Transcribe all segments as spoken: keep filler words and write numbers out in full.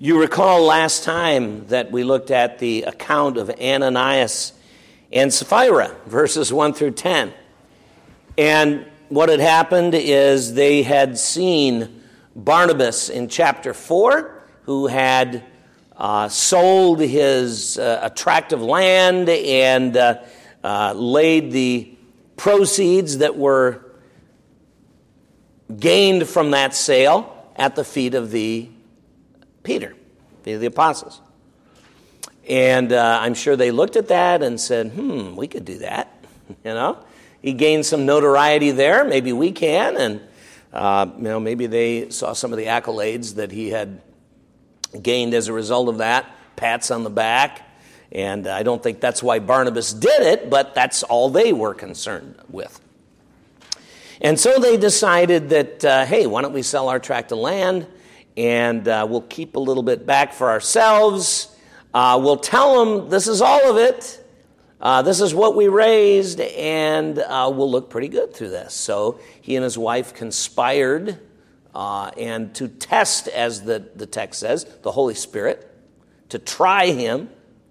You recall last time that we looked at the account of Ananias and Sapphira, verses one through ten. And what had happened is they had seen Barnabas in chapter four, who had uh, sold his uh, attractive land and uh, uh, laid the proceeds that were gained from that sale at the feet of the Peter, feet of the apostles. And uh, I'm sure they looked at that and said, hmm, we could do that, you know. He gained some notoriety there, maybe we can, and uh, you know, maybe they saw some of the accolades that he had gained as a result of that, pats on the back, and I don't think that's why Barnabas did it, but that's all they were concerned with. And so they decided that, uh, hey, why don't we sell our tract of land, and uh, we'll keep a little bit back for ourselves. Uh, we'll tell them this is all of it. Uh, this is what we raised, and uh, we'll look pretty good through this. So he and his wife conspired, uh, and to test, as the, the text says, the Holy Spirit, to try him,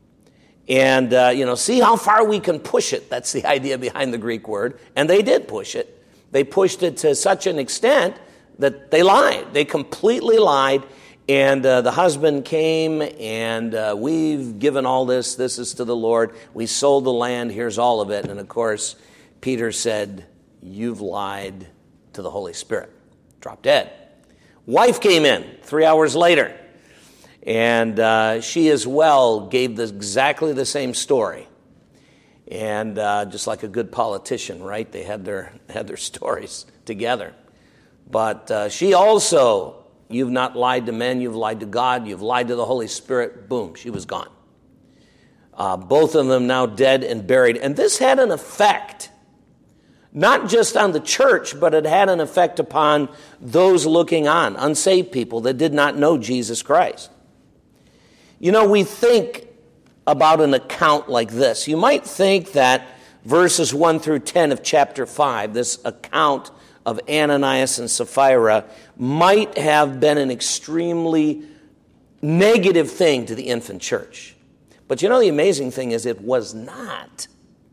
and uh, you know, see how far we can push it. That's the idea behind the Greek word. And they did push it. They pushed it to such an extent that they lied. They completely lied. And uh, the husband came, and uh, we've given all this. This is to the Lord. We sold the land. Here's all of it. And, of course, Peter said, you've lied to the Holy Spirit. Drop dead. Wife came in three hours later, and uh, she as well gave the, exactly the same story. And uh, just like a good politician, right? They had their had their stories together. But uh, she also... You've not lied to men, you've lied to God, you've lied to the Holy Spirit. Boom, she was gone. Uh, both of them now dead and buried. And this had an effect, not just on the church, but it had an effect upon those looking on, unsaved people that did not know Jesus Christ. You know, we think about an account like this. You might think that verses one through ten of chapter five, this account of Ananias and Sapphira, might have been an extremely negative thing to the infant church. But you know, the amazing thing is it was not.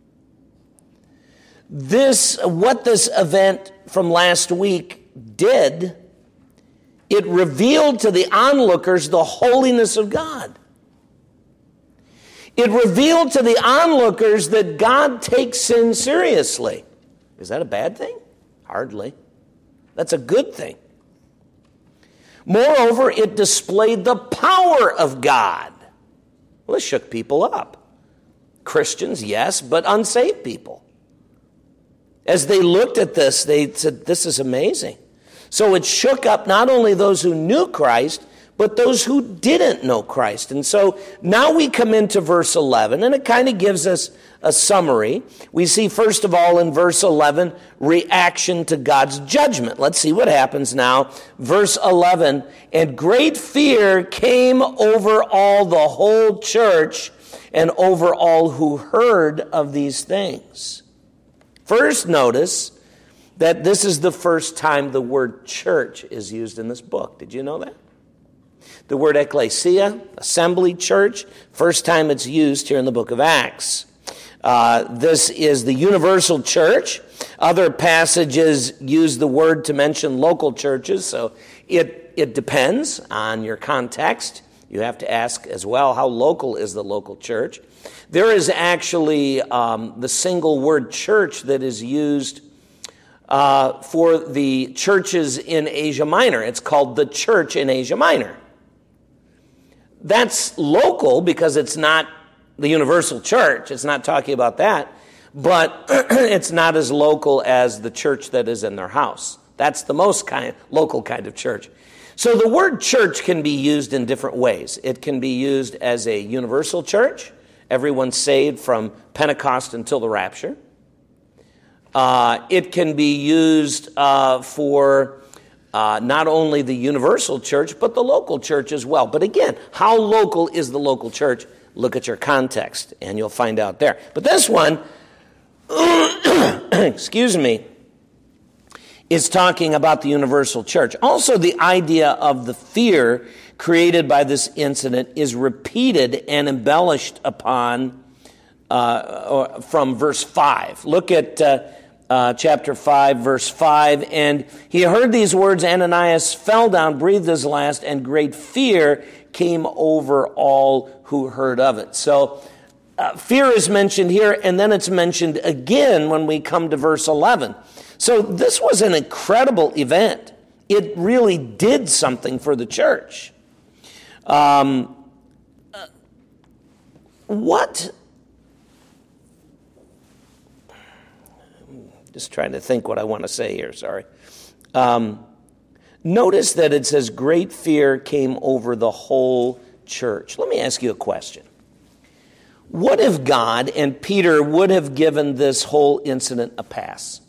This, what this event from last week did, it revealed to the onlookers the holiness of God. It revealed to the onlookers that God takes sin seriously. Is that a bad thing? Hardly. That's a good thing. Moreover, it displayed the power of God. Well, it shook people up. Christians, yes, but unsaved people. As they looked at this, they said, this is amazing. So it shook up not only those who knew Christ, but those who didn't know Christ. And so now we come into verse eleven, and it kind of gives us a summary. We see, first of all, in verse eleven, reaction to God's judgment. Let's see what happens now. Verse eleven, and great fear came over all the whole church and over all who heard of these things. First, notice that this is the first time the word church is used in this book. Did you know that? The word ecclesia, assembly, church, first time it's used here in the book of Acts. Uh, this is the universal church. Other passages use the word to mention local churches, so it, it depends on your context. You have to ask as well, how local is the local church? There is actually um, the single word church that is used uh, for the churches in Asia Minor. It's called the church in Asia Minor. That's local because it's not the universal church. It's not talking about that. But it's not as local as the church that is in their house. That's the most kind, local kind of church. So the word church can be used in different ways. It can be used as a universal church. Everyone saved from Pentecost until the rapture. Uh, it can be used uh, for... Uh, not only the universal church, but the local church as well. But again, how local is the local church? Look at your context, and you'll find out there. But this one, excuse me, is talking about the universal church. Also, the idea of the fear created by this incident is repeated and embellished upon uh, from verse five. Look at uh, uh, chapter five, verse five. And he heard these words, Ananias fell down, breathed his last, and great fear came over all who heard of it. So uh, fear is mentioned here, and then it's mentioned again when we come to verse eleven. So this was an incredible event. It really did something for the church. Um, what? Just trying to think what I want to say here, sorry. Um, notice that it says great fear came over the whole church. Let me ask you a question. What if God and Peter would have given this whole incident a pass?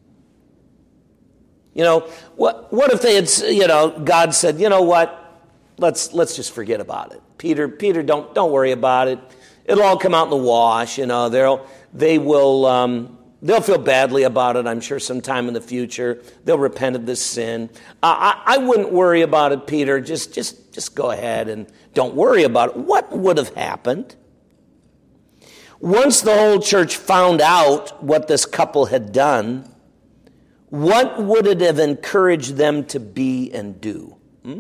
You know, what what if they had, you know, God said, you know what, let's let's just forget about it. Peter, Peter, don't don't worry about it. It'll all come out in the wash. You know, they'll they will um, they'll feel badly about it. I'm sure sometime in the future they'll repent of this sin. Uh, I I wouldn't worry about it, Peter. Just just just go ahead and don't worry about it. What would have happened? Once the whole church found out what this couple had done, what would it have encouraged them to be and do? Hmm?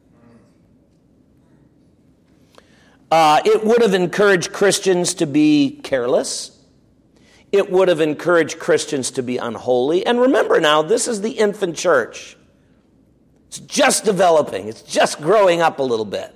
Uh, it would have encouraged Christians to be careless. It would have encouraged Christians to be unholy. And remember now, this is the infant church. It's just developing. It's just growing up a little bit.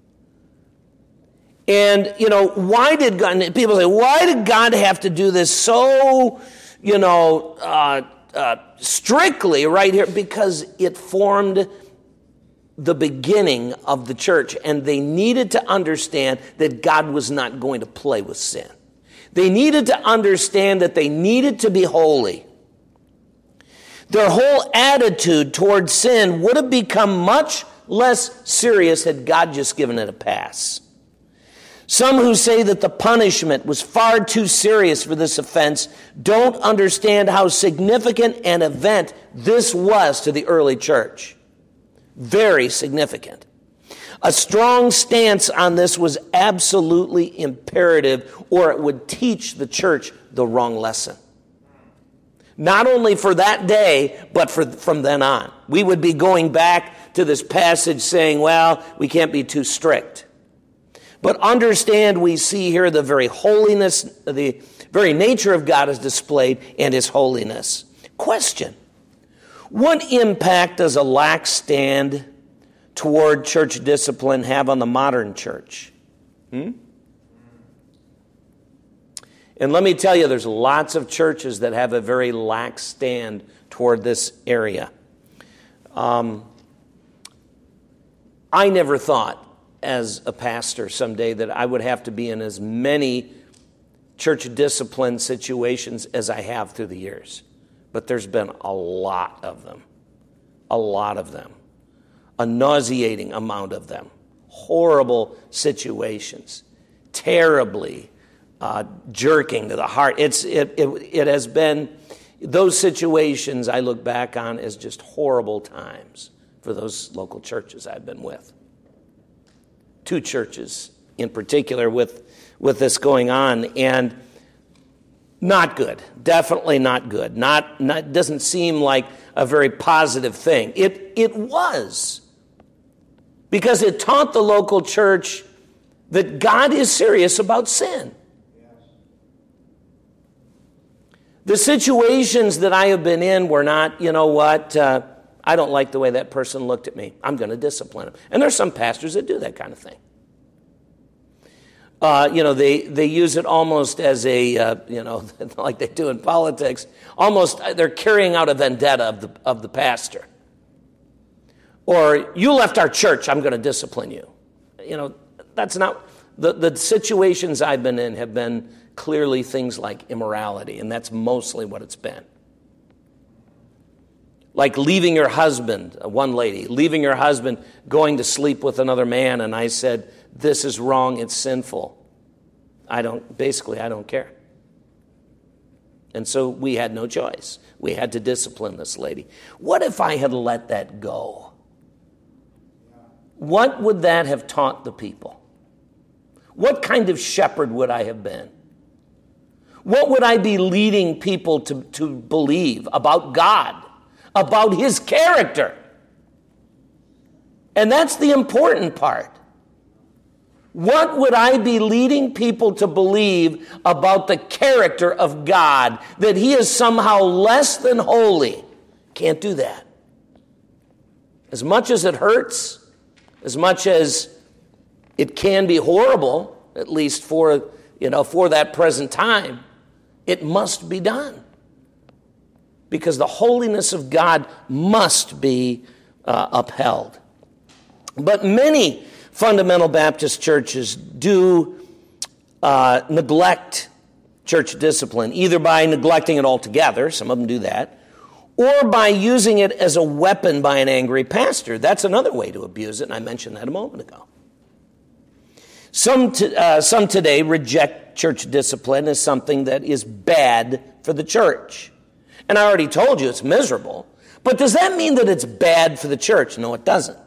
And, you know, why did God, people say, why did God have to do this so, you know, uh, uh, strictly right here? Because it formed the beginning of the church, and they needed to understand that God was not going to play with sin. They needed to understand that they needed to be holy. Their whole attitude toward sin would have become much less serious had God just given it a pass. Some who say that the punishment was far too serious for this offense don't understand how significant an event this was to the early church. Very significant. A strong stance on this was absolutely imperative, or it would teach the church the wrong lesson. Not only for that day, but for, from then on. We would be going back to this passage saying, well, we can't be too strict. But understand, we see here the very holiness, the very nature of God is displayed and his holiness. Question: what impact does a lax stand toward church discipline have on the modern church? Hmm? And let me tell you, there's lots of churches that have a very lax stand toward this area. Um, I never thought, as a pastor someday, that I would have to be in as many church discipline situations as I have through the years. But there's been a lot of them. A lot of them. A nauseating amount of them. Horrible situations. Terribly uh, jerking to the heart. It's it, it it has been, those situations I look back on as just horrible times for those local churches I've been with. Two churches in particular with, with this going on, and not good. Definitely not good. Not, not doesn't seem like a very positive thing. It it was, because it taught the local church that God is serious about sin. The situations that I have been in were not, you know what, uh, I don't like the way that person looked at me. I'm going to discipline him. And there's some pastors that do that kind of thing. Uh, you know, they, they use it almost as a, uh, you know, like they do in politics. Almost, they're carrying out a vendetta of the of the pastor. Or, you left our church, I'm going to discipline you. You know, that's not, the, the situations I've been in have been clearly things like immorality, and that's mostly what it's been. Like leaving your husband, one lady, leaving your husband, going to sleep with another man, and I said, this is wrong, it's sinful. I don't, basically, I don't care. And so we had no choice. We had to discipline this lady. What if I had let that go? What would that have taught the people? What kind of shepherd would I have been? What would I be leading people to, to believe about God, about his character? And that's the important part. What would I be leading people to believe about the character of God? That he is somehow less than holy. Can't do that. As much as it hurts, as much as it can be horrible, at least for, you know, for that present time, it must be done. Because the holiness of God must be uh, upheld. But many fundamental Baptist churches do uh, neglect church discipline, either by neglecting it altogether, some of them do that, or by using it as a weapon by an angry pastor. That's another way to abuse it, and I mentioned that a moment ago. Some, t- uh, some today reject church discipline as something that is bad for the church. And I already told you it's miserable. But does that mean that it's bad for the church? No, it doesn't.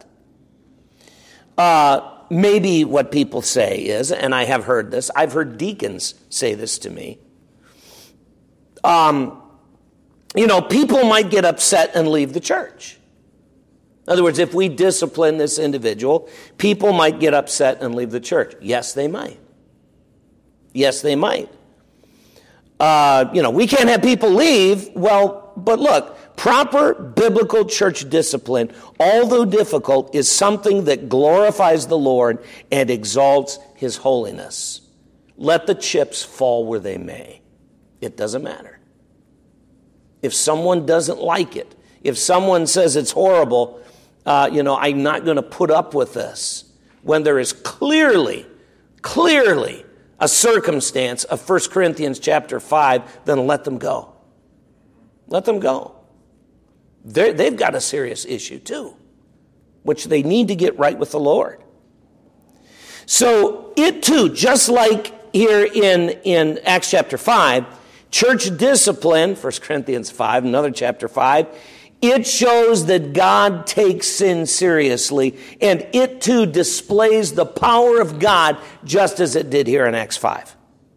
Uh, maybe what people say is, and I have heard this, I've heard deacons say this to me, um, you know, people might get upset and leave the church. In other words, if we discipline this individual, people might get upset and leave the church. Yes, they might. Yes, they might. Uh, you know, we can't have people leave. Well, but look, proper biblical church discipline, although difficult, is something that glorifies the Lord and exalts his holiness. Let the chips fall where they may. It doesn't matter. If someone doesn't like it, if someone says it's horrible, uh, you know, I'm not going to put up with this. When there is clearly, clearly a circumstance of First Corinthians chapter five, then let them go. Let them go. They're, they've got a serious issue too, which they need to get right with the Lord. So it too, just like here in, in Acts chapter five, church discipline, First Corinthians five, another chapter five, it shows that God takes sin seriously, and it too displays the power of God just as it did here in Acts five.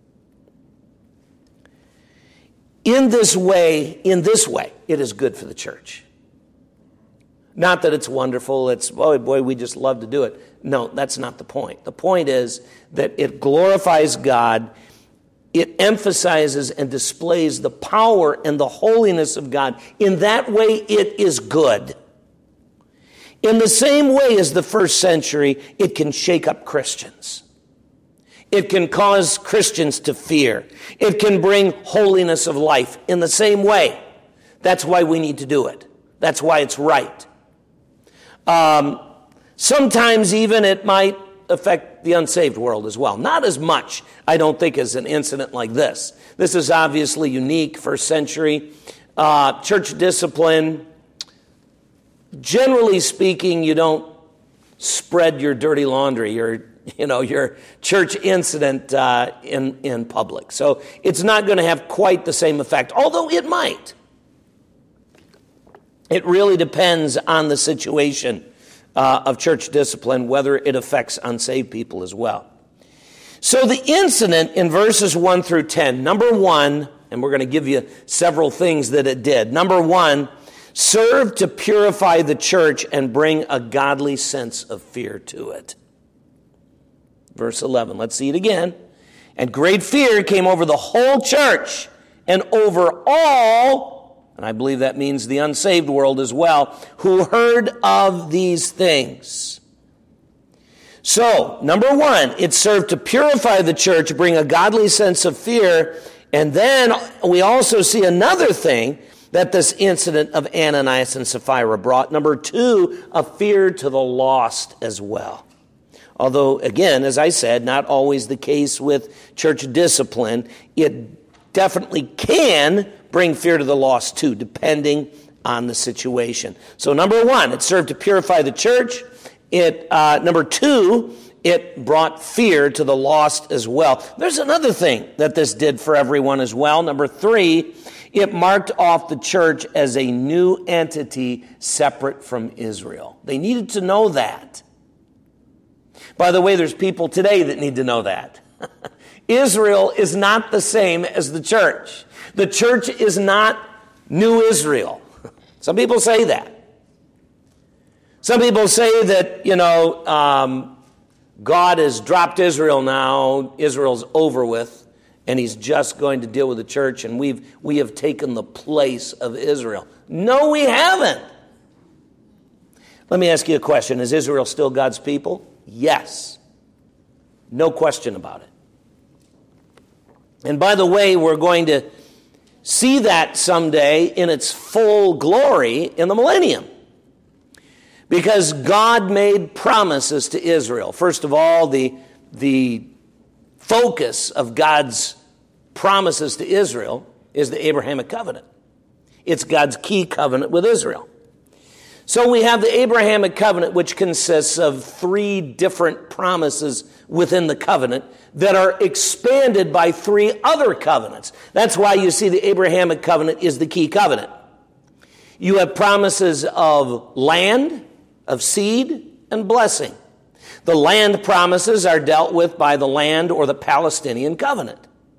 In this way, in this way, it is good for the church. Not that it's wonderful, it's, oh boy, we just love to do it. No, that's not the point. The point is that it glorifies God. It emphasizes and displays the power and the holiness of God. In that way, it is good. In the same way as the first century, it can shake up Christians. It can cause Christians to fear. It can bring holiness of life in the same way. That's why we need to do it. That's why it's right. Um, sometimes even it might affect the unsaved world as well. Not as much, I don't think, as an incident like this. This is obviously unique, first century. Uh, church discipline, generally speaking, you don't spread your dirty laundry, your, you know, your church incident uh, in, in public. So it's not going to have quite the same effect, although it might. It really depends on the situation Uh, of church discipline, whether it affects unsaved people as well. So the incident in verses one through ten, number one, and we're going to give you several things that it did. Number one, served to purify the church and bring a godly sense of fear to it. Verse eleven, let's see it again. And great fear came over the whole church and over all, and I believe that means the unsaved world as well, who heard of these things. So, number one, it served to purify the church, bring a godly sense of fear, and then we also see another thing that this incident of Ananias and Sapphira brought. Number two, a fear to the lost as well. Although, again, as I said, not always the case with church discipline, it definitely can bring fear to the lost too, depending on the situation. So number one, it served to purify the church. It uh, number two, it brought fear to the lost as well. There's another thing that this did for everyone as well. Number three, it marked off the church as a new entity separate from Israel. They needed to know that. By the way, there's people today that need to know that. Israel is not the same as the church. The church is not new Israel. Some people say that. Some people say that, you know, um, God has dropped Israel now, Israel's over with, and he's just going to deal with the church, and we've we have taken the place of Israel. No, we haven't. Let me ask you a question. Is Israel still God's people? Yes. No question about it. And by the way, we're going to see that someday in its full glory in the millennium. Because God made promises to Israel. First of all, the, the focus of God's promises to Israel is the Abrahamic covenant. It's God's key covenant with Israel. So we have the Abrahamic covenant, which consists of three different promises within the covenant that are expanded by three other covenants. That's why you see the Abrahamic covenant is the key covenant. You have promises of land, of seed, and blessing. The land promises are dealt with by the land or the Palestinian covenant.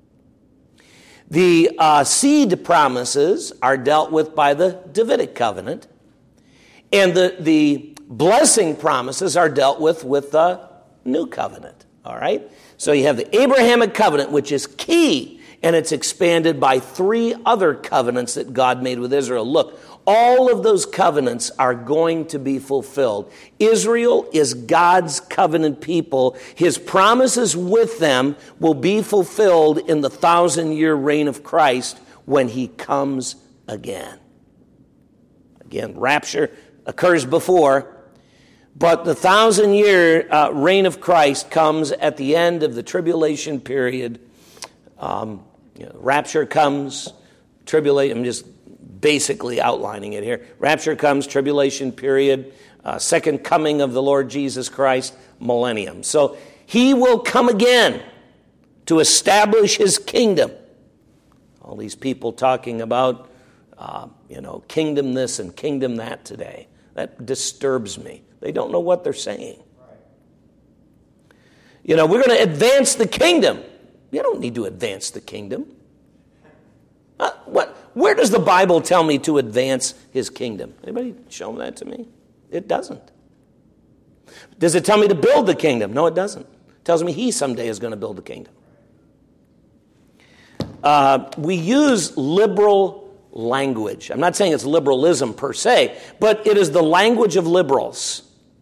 The uh, seed promises are dealt with by the Davidic covenant. And the, the blessing promises are dealt with with the new covenant. All right? So you have the Abrahamic covenant, which is key, and it's expanded by three other covenants that God made with Israel. Look, all of those covenants are going to be fulfilled. Israel is God's covenant people. His promises with them will be fulfilled in the thousand-year reign of Christ when he comes again. Again, rapture occurs before, but the thousand-year uh, reign of Christ comes at the end of the tribulation period. Um, you know, rapture comes, tribulation, I'm just basically outlining it here. Rapture comes, tribulation period, uh, second coming of the Lord Jesus Christ, millennium. So he will come again to establish his kingdom. All these people talking about, uh, you know, kingdom this and kingdom that today. That disturbs me. They don't know what they're saying. You know, we're going to advance the kingdom. You don't need to advance the kingdom. Uh, what? Where does the Bible tell me to advance his kingdom? Anybody show that to me? It doesn't. Does it tell me to build the kingdom? No, it doesn't. It tells me he someday is going to build the kingdom. Uh, we use liberal language. I'm not saying it's liberalism per se, but it is the language of liberals.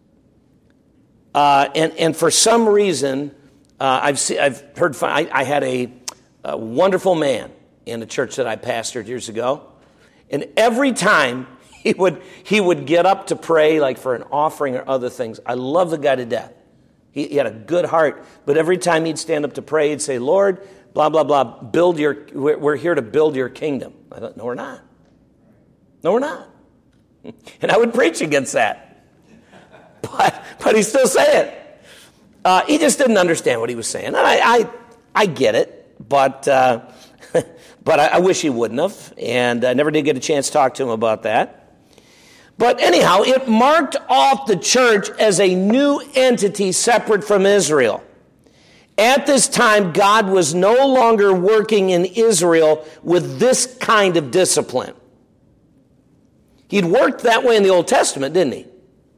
Uh, and, and for some reason, uh, I've see, I've heard, I, I had a, a wonderful man in a church that I pastored years ago, and every time he would he would get up to pray, like for an offering or other things. I love the guy to death. He, he had a good heart, but every time he'd stand up to pray, he'd say, "Lord, blah blah blah, build your. We're, we're here to build your kingdom." I thought, "No, we're not. No, we're not." And I would preach against that, but but he still said it. Uh, he just didn't understand what he was saying, and I I, I get it, but. Uh, But I, I wish he wouldn't have, and I never did get a chance to talk to him about that. But anyhow, it marked off the church as a new entity separate from Israel. At this time, God was no longer working in Israel with this kind of discipline. He'd worked that way in the Old Testament, didn't he?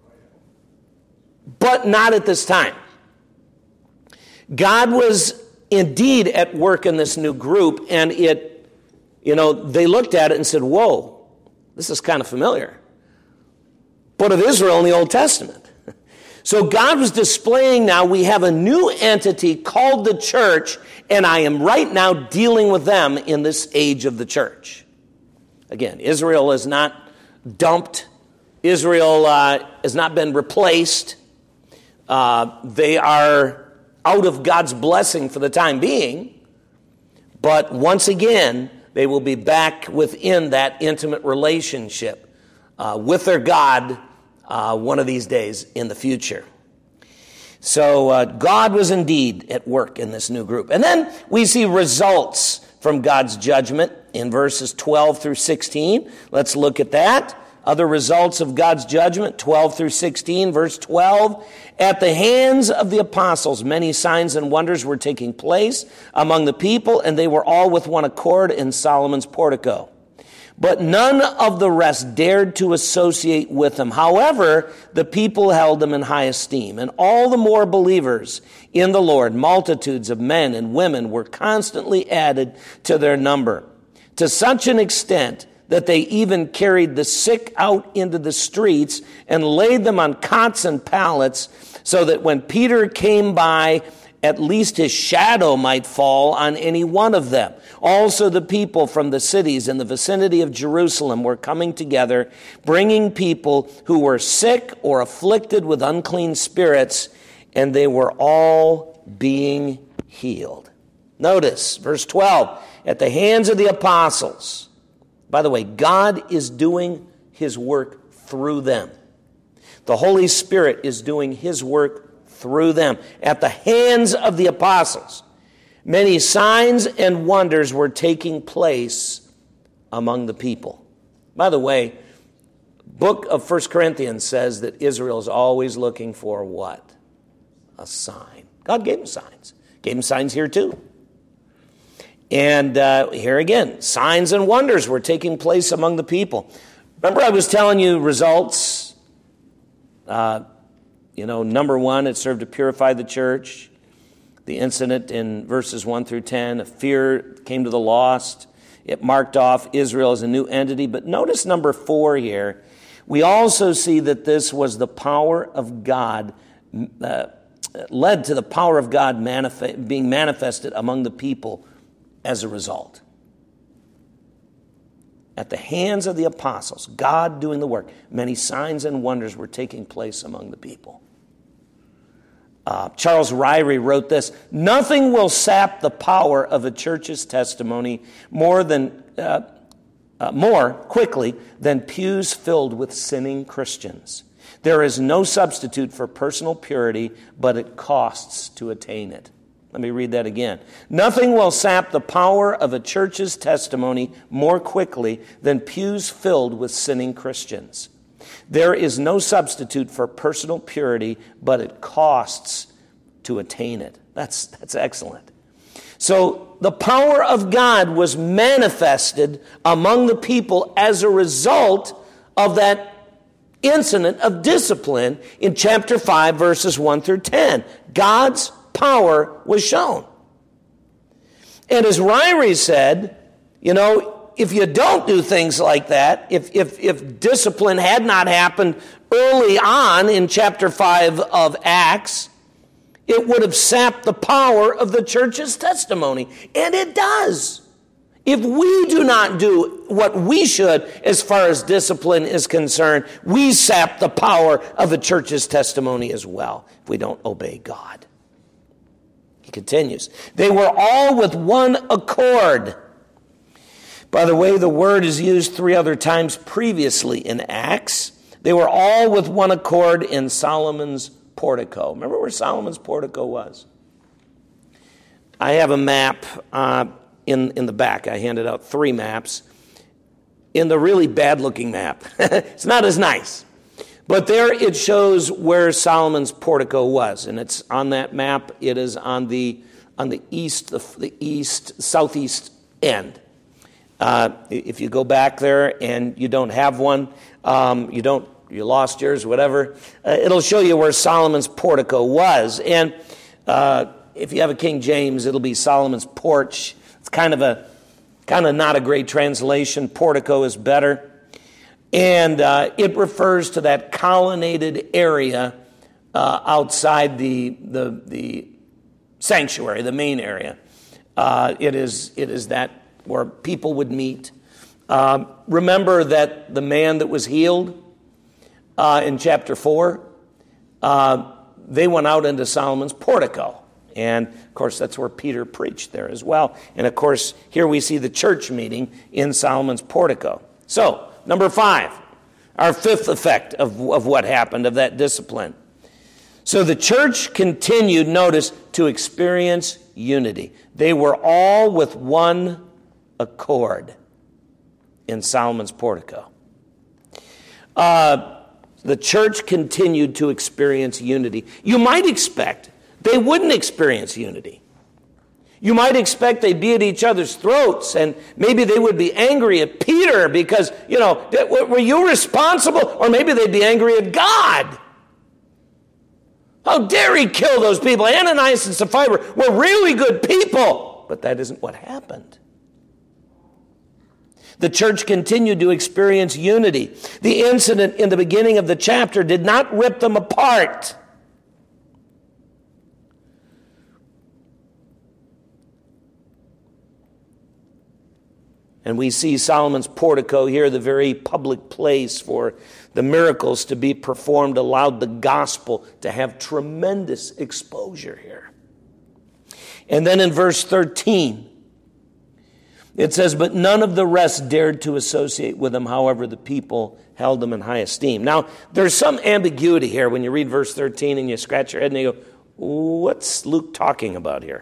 But not at this time. God was indeed at work in this new group, and it You know, they looked at it and said, whoa, this is kind of familiar. But of Israel in the Old Testament. So God was displaying now, we have a new entity called the church, and I am right now dealing with them in this age of the church. Again, Israel is not dumped. Israel uh, has not been replaced. Uh, they are out of God's blessing for the time being. But once again, they will be back within that intimate relationship uh, with their God uh, one of these days in the future. So uh, God was indeed at work in this new group. And then we see results from God's judgment in verses twelve through sixteen. Let's look at that. Other results of God's judgment, twelve through sixteen, verse twelve. At the hands of the apostles, many signs and wonders were taking place among the people, and they were all with one accord in Solomon's portico. But none of the rest dared to associate with them. However, the people held them in high esteem, and all the more believers in the Lord, multitudes of men and women were constantly added to their number, to such an extent that they even carried the sick out into the streets and laid them on cots and pallets, so that when Peter came by, at least his shadow might fall on any one of them. Also the people from the cities in the vicinity of Jerusalem were coming together, bringing people who were sick or afflicted with unclean spirits, and they were all being healed. Notice, verse twelve, at the hands of the apostles. By the way, God is doing his work through them. The Holy Spirit is doing his work through them. At the hands of the apostles, many signs and wonders were taking place among the people. By the way, book of First Corinthians says that Israel is always looking for what? A sign. God gave them signs. Gave them signs here too. And uh, here again, signs and wonders were taking place among the people. Remember I was telling you results? Uh, you know, number one, it served to purify the church. The incident in verses one through ten, a fear came to the lost. It marked off Israel as a new entity. But notice number four here. We also see that this was the power of God, uh, led to the power of God manif- being manifested among the people as a result. At the hands of the apostles, God doing the work, many signs and wonders were taking place among the people. Uh, Charles Ryrie wrote this: nothing will sap the power of a church's testimony more than uh, uh, more quickly than pews filled with sinning Christians. There is no substitute for personal purity, but it costs to attain it. Let me read that again. Nothing will sap the power of a church's testimony more quickly than pews filled with sinning Christians. There is no substitute for personal purity, but it costs to attain it. That's, that's excellent. So the power of God was manifested among the people as a result of that incident of discipline in chapter five, verses one through ten. God's power was shown. And as Ryrie said, you know, if you don't do things like that, if, if, if discipline had not happened early on in chapter five of Acts, it would have sapped the power of the church's testimony. And it does. If we do not do what we should as far as discipline is concerned, we sap the power of the church's testimony as well if we don't obey God. He continues, they were all with one accord. By the way, the word is used three other times previously in Acts. They were all with one accord in Solomon's portico. Remember where Solomon's portico was? I have a map uh, in, in the back. I handed out three maps. In the really bad-looking map. It's not as nice. But there it shows where Solomon's portico was, and it's on that map. It is on the on the east, the, the east southeast end. Uh, if you go back there and you don't have one, um, you don't you lost yours, whatever. Uh, it'll show you where Solomon's portico was, and uh, if you have a King James, it'll be Solomon's porch. It's kind of a kind of not a great translation. Portico is better. And uh, it refers to that colonnaded area uh, outside the, the the sanctuary, the main area. Uh, it is it is that where people would meet. Uh, remember that the man that was healed uh, in chapter four, uh, they went out into Solomon's portico. And, of course, that's where Peter preached there as well. And, of course, here we see the church meeting in Solomon's portico. So, number five, our fifth effect of, of what happened, of that discipline. So the church continued, notice, to experience unity. They were all with one accord in Solomon's portico. Uh, the church continued to experience unity. You might expect they wouldn't experience unity. You might expect they'd be at each other's throats, and maybe they would be angry at Peter because, you know, were you responsible? Or maybe they'd be angry at God. How dare he kill those people? Ananias and Sapphira were really good people. But that isn't what happened. The church continued to experience unity. The incident in the beginning of the chapter did not rip them apart. And we see Solomon's portico here, the very public place for the miracles to be performed, allowed the gospel to have tremendous exposure here. And then in verse thirteen, it says, but none of the rest dared to associate with him. However, the people held him in high esteem. Now, there's some ambiguity here when you read verse thirteen and you scratch your head and you go, what's Luke talking about here?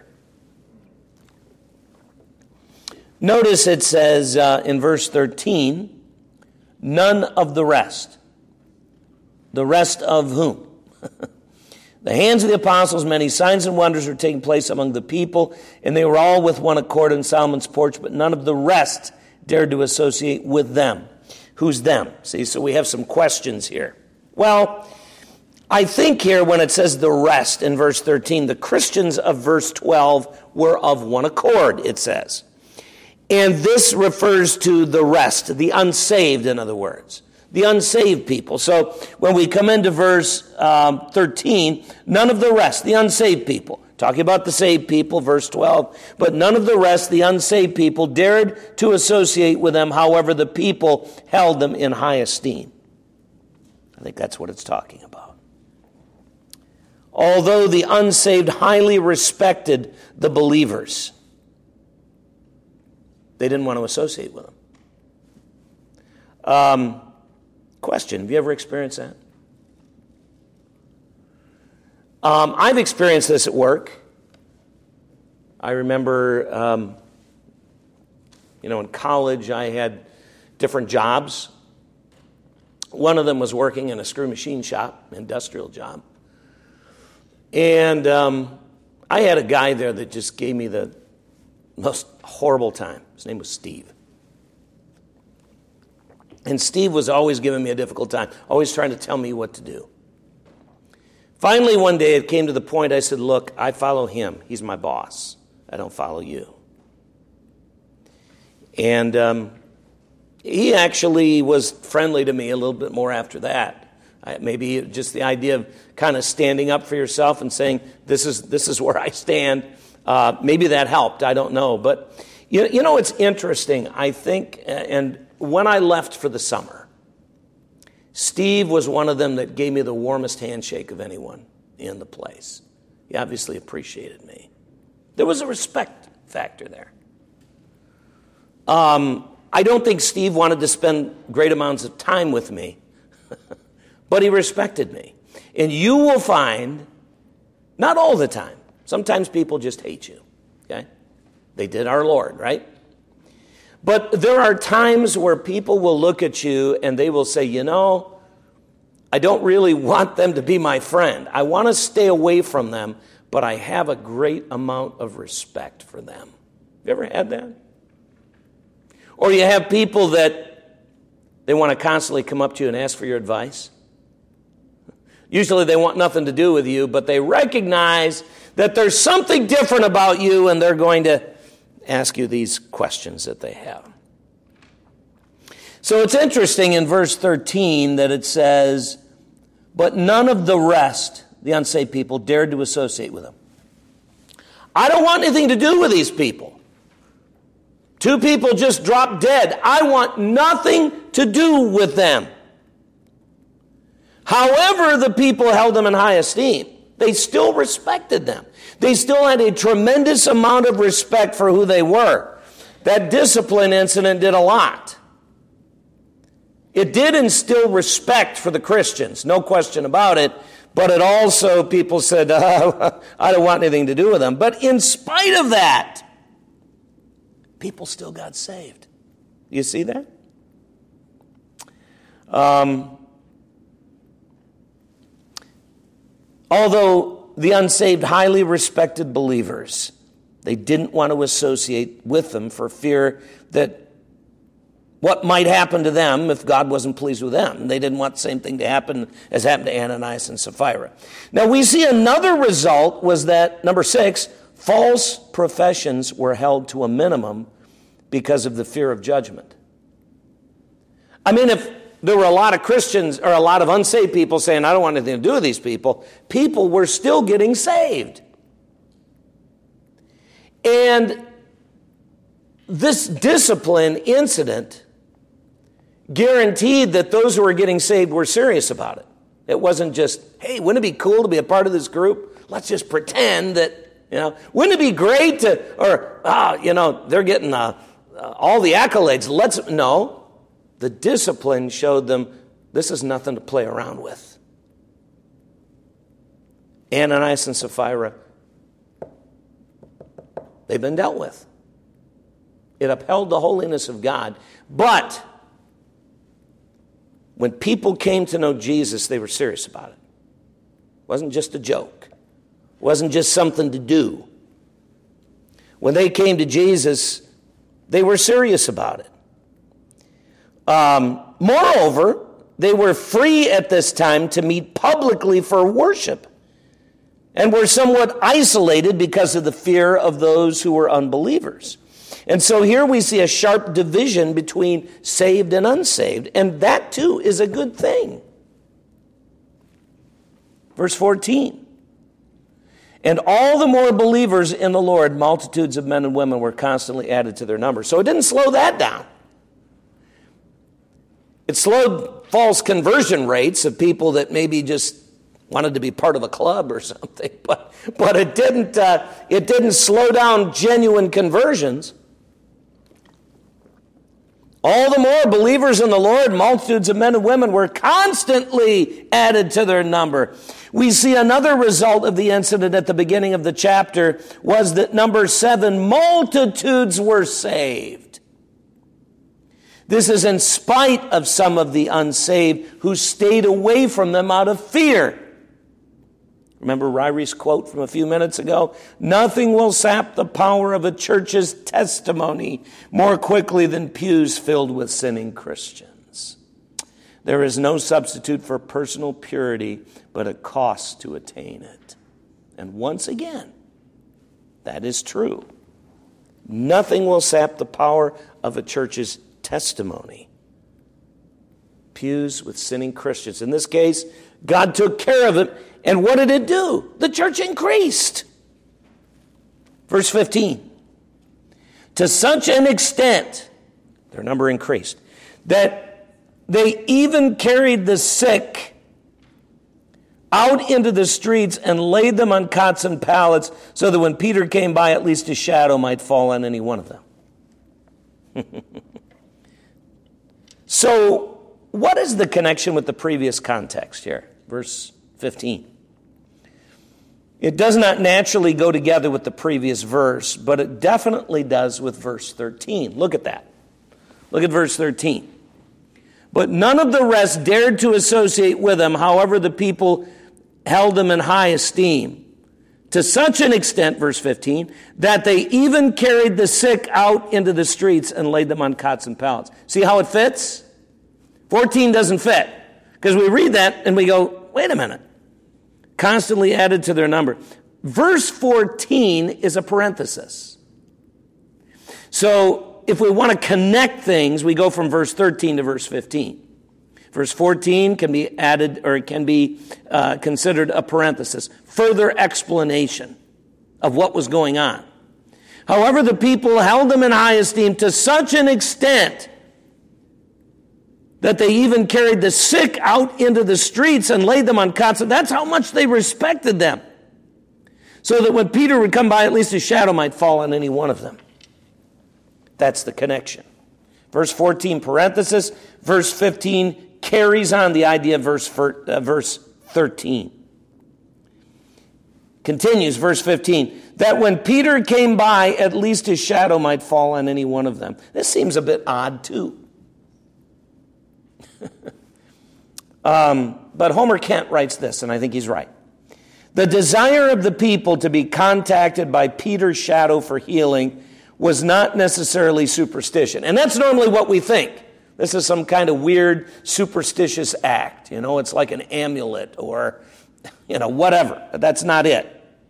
Notice it says uh, in verse thirteen, none of the rest. The rest of whom? The hands of the apostles, many signs and wonders were taking place among the people, and they were all with one accord in Solomon's porch, but none of the rest dared to associate with them. Who's them? See, so we have some questions here. Well, I think here when it says the rest in verse thirteen, the Christians of verse twelve were of one accord, it says. And this refers to the rest, the unsaved, in other words. The unsaved people. So when we come into verse um, thirteen, none of the rest, the unsaved people, talking about the saved people, verse twelve, but none of the rest, the unsaved people, dared to associate with them. However, the people held them in high esteem. I think that's what it's talking about. Although the unsaved highly respected the believers, they didn't want to associate with them. Um, question, have you ever experienced that? Um, I've experienced this at work. I remember, um, you know, in college I had different jobs. One of them was working in a screw machine shop, industrial job. And um, I had a guy there that just gave me the most horrible time. His name was Steve. And Steve was always giving me a difficult time, always trying to tell me what to do. Finally, one day it came to the point I said, look, I follow him. He's my boss. I don't follow you. And um, he actually was friendly to me a little bit more after that. I, maybe just the idea of kind of standing up for yourself and saying, this is this is where I stand. Uh, maybe that helped. I don't know. But, you, you know, it's interesting. I think, and when I left for the summer, Steve was one of them that gave me the warmest handshake of anyone in the place. He obviously appreciated me. There was a respect factor there. Um, I don't think Steve wanted to spend great amounts of time with me, but he respected me. And you will find, not all the time, sometimes people just hate you, okay? They did our Lord, right? But there are times where people will look at you and they will say, you know, I don't really want them to be my friend. I want to stay away from them, but I have a great amount of respect for them. You ever had that? Or you have people that they want to constantly come up to you and ask for your advice. Usually they want nothing to do with you, but they recognize that there's something different about you, and they're going to ask you these questions that they have. So it's interesting in verse thirteen that it says, but none of the rest, the unsaved people, dared to associate with him. I don't want anything to do with these people. Two people just dropped dead. I want nothing to do with them. However, the people held them in high esteem. They still respected them. They still had a tremendous amount of respect for who they were. That discipline incident did a lot. It did instill respect for the Christians, no question about it, But it also, people said, oh, I don't want anything to do with them. But in spite of that, people still got saved. You see that? Um, although the unsaved highly respected believers, they didn't want to associate with them for fear that what might happen to them if God wasn't pleased with them. They didn't want the same thing to happen as happened to Ananias and Sapphira. Now we see another result was that, number six, false professions were held to a minimum because of the fear of judgment. I mean, if there were a lot of Christians or a lot of unsaved people saying, I don't want anything to do with these people, people were still getting saved. And this discipline incident guaranteed that those who were getting saved were serious about it. It wasn't just, hey, wouldn't it be cool to be a part of this group? Let's just pretend that, you know, wouldn't it be great to, or, ah, you know, they're getting uh, uh, all the accolades. Let's, no. The discipline showed them this is nothing to play around with. Ananias and Sapphira, they've been dealt with. It upheld the holiness of God, but when people came to know Jesus, they were serious about it. It wasn't just a joke. It wasn't just something to do. When they came to Jesus, they were serious about it. Um, moreover, they were free at this time to meet publicly for worship and were somewhat isolated because of the fear of those who were unbelievers. And so here we see a sharp division between saved and unsaved, and that too is a good thing. Verse fourteen. And all the more believers in the Lord, multitudes of men and women were constantly added to their number. So it didn't slow that down. It slowed false conversion rates of people that maybe just wanted to be part of a club or something, but but it didn't uh, it didn't slow down genuine conversions. All the more believers in the Lord, multitudes of men and women were constantly added to their number. We see another result of the incident at the beginning of the chapter was that, number seven, multitudes were saved. This is in spite of some of the unsaved who stayed away from them out of fear. Remember Ryrie's quote from a few minutes ago? Nothing will sap the power of a church's testimony more quickly than pews filled with sinning Christians. There is no substitute for personal purity, but it costs to attain it. And once again, that is true. Nothing will sap the power of a church's testimony. Pews with sinning Christians. In this case, God took care of it. And what did it do? The church increased. Verse fifteen. To such an extent, their number increased, that they even carried the sick out into the streets and laid them on cots and pallets so that when Peter came by, at least a shadow might fall on any one of them. So, what is the connection with the previous context here? Verse fifteen. It does not naturally go together with the previous verse, but it definitely does with verse thirteen. Look at that. Look at verse thirteen. But none of the rest dared to associate with him, however the people held him in high esteem. To such an extent, verse fifteen, that they even carried the sick out into the streets and laid them on cots and pallets. See how it fits? fourteen doesn't fit. Because we read that and we go, wait a minute. Constantly added to their number. Verse fourteen is a parenthesis. So if we want to connect things, we go from verse thirteen to verse fifteen. Verse fourteen can be added, or it can be uh, considered a parenthesis. Further explanation of what was going on. However, the people held them in high esteem to such an extent that they even carried the sick out into the streets and laid them on cots. That's how much they respected them. So that when Peter would come by, at least a shadow might fall on any one of them. That's the connection. Verse fourteen, parenthesis. Verse fifteen carries on the idea of verse, uh, verse thirteen. Continues, verse fifteen, that when Peter came by, at least his shadow might fall on any one of them. This seems a bit odd, too. um, but Homer Kent writes this, and I think he's right. The desire of the people to be contacted by Peter's shadow for healing was not necessarily superstition. And that's normally what we think. This is some kind of weird superstitious act. You know, it's like an amulet or, you know, whatever. That's not it.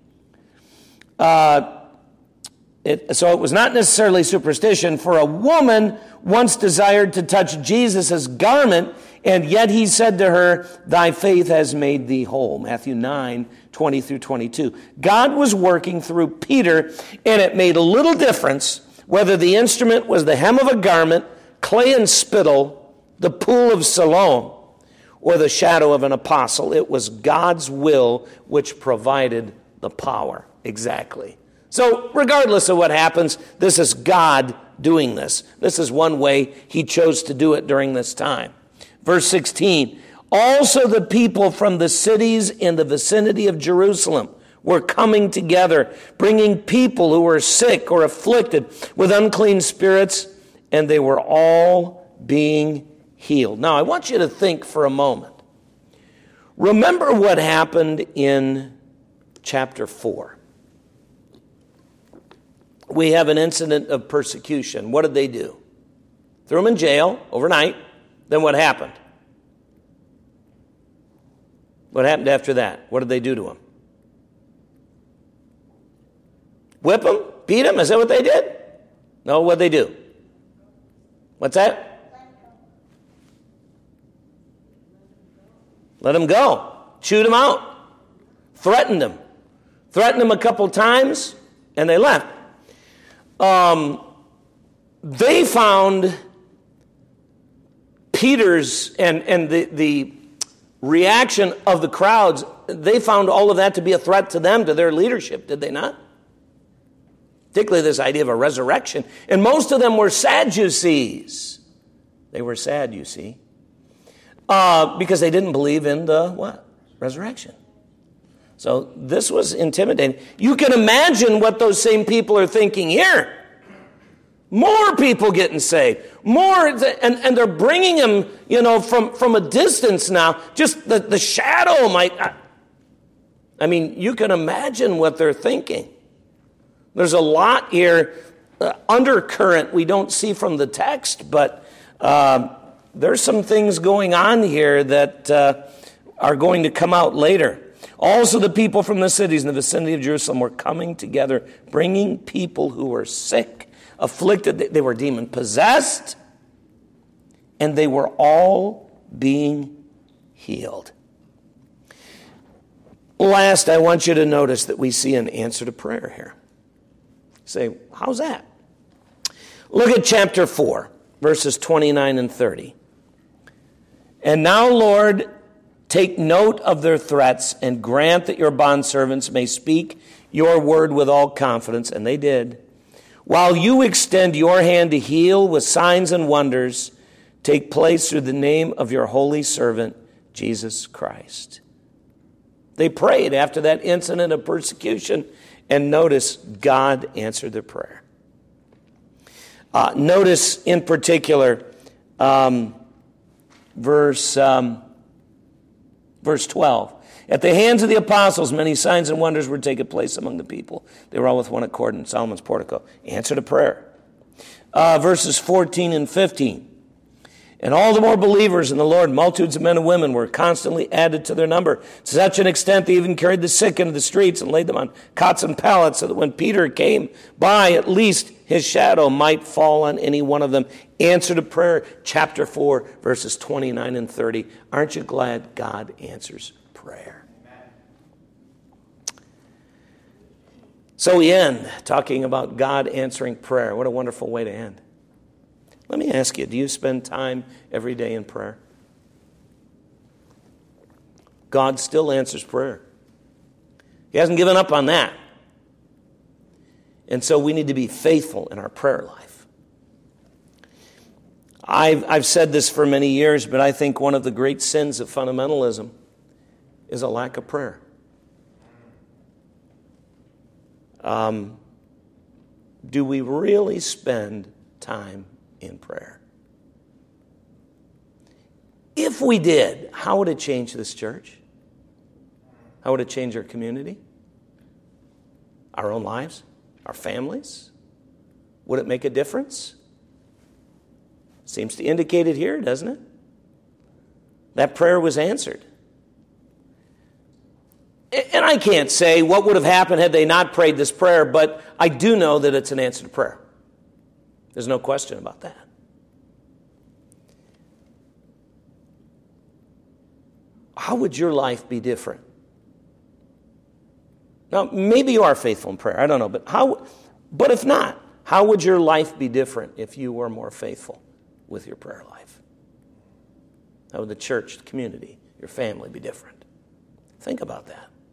Uh, it. So it was not necessarily superstition, for a woman once desired to touch Jesus' garment, and yet he said to her, thy faith has made thee whole. Matthew nine, twenty through twenty-two. God was working through Peter, and it made a little difference whether the instrument was the hem of a garment, clay and spittle, the pool of Siloam, or the shadow of an apostle. It was God's will which provided the power. Exactly. So regardless of what happens, this is God doing this. This is one way he chose to do it during this time. Verse sixteen, also the people from the cities in the vicinity of Jerusalem were coming together, bringing people who were sick or afflicted with unclean spirits, and they were all being healed. Now, I want you to think for a moment. Remember what happened in chapter four. We have an incident of persecution. What did they do? Threw him in jail overnight. Then what happened? What happened after that? What did they do to him? Whip him? Beat him? Is that what they did? No, what'd they do? What's that? Let him go. Shoot him out. Threatened him. Threatened him a couple times, and they left. Um, they found Peter's and, and the, the reaction of the crowds, they found all of that to be a threat to them, to their leadership, did they not? Particularly this idea of a resurrection. And most of them were Sadducees. They were sad, you see, uh, because they didn't believe in the what? Resurrection. So this was intimidating. You can imagine what those same people are thinking here. More people getting saved. More, and, and they're bringing them, you know, from, from a distance now. Just the, the shadow might... I mean, you can imagine what they're thinking. There's a lot here, uh, undercurrent we don't see from the text, but uh, there's some things going on here that uh, are going to come out later. Also, the people from the cities in the vicinity of Jerusalem were coming together, bringing people who were sick, afflicted. They were demon-possessed, and they were all being healed. Last, I want you to notice that we see an answer to prayer here. You say, how's that? Look at chapter four, verses twenty-nine and thirty. And now, Lord, take note of their threats and grant that your bondservants may speak your word with all confidence. And they did. While you extend your hand to heal with signs and wonders, take place through the name of your holy servant, Jesus Christ. They prayed after that incident of persecution, and notice God answered their prayer. Uh, notice in particular, um, verse... Um, Verse twelve, at the hands of the apostles, many signs and wonders were taking place among the people. They were all with one accord in Solomon's portico. Answer to prayer. Uh, verses fourteen and fifteen. And all the more believers in the Lord, multitudes of men and women were constantly added to their number, to such an extent they even carried the sick into the streets and laid them on cots and pallets, so that when Peter came by, at least his shadow might fall on any one of them. Answer to prayer, chapter four, verses twenty-nine and thirty. Aren't you glad God answers prayer? So we end talking about God answering prayer. What a wonderful way to end. Let me ask you, do you spend time every day in prayer? God still answers prayer. He hasn't given up on that. And so we need to be faithful in our prayer life. I've, I've said this for many years, but I think one of the great sins of fundamentalism is a lack of prayer. Um, do we really spend time in prayer? If we did, how would it change this church? How would it change our community? Our own lives? Our families? Would it make a difference? Seems to indicate it here, doesn't it? That prayer was answered. And I can't say what would have happened had they not prayed this prayer, but I do know that it's an answered prayer. There's no question about that. How would your life be different? Now, maybe you are faithful in prayer. I don't know. But how? But if not, how would your life be different if you were more faithful with your prayer life? How would the church, the community, your family be different? Think about that.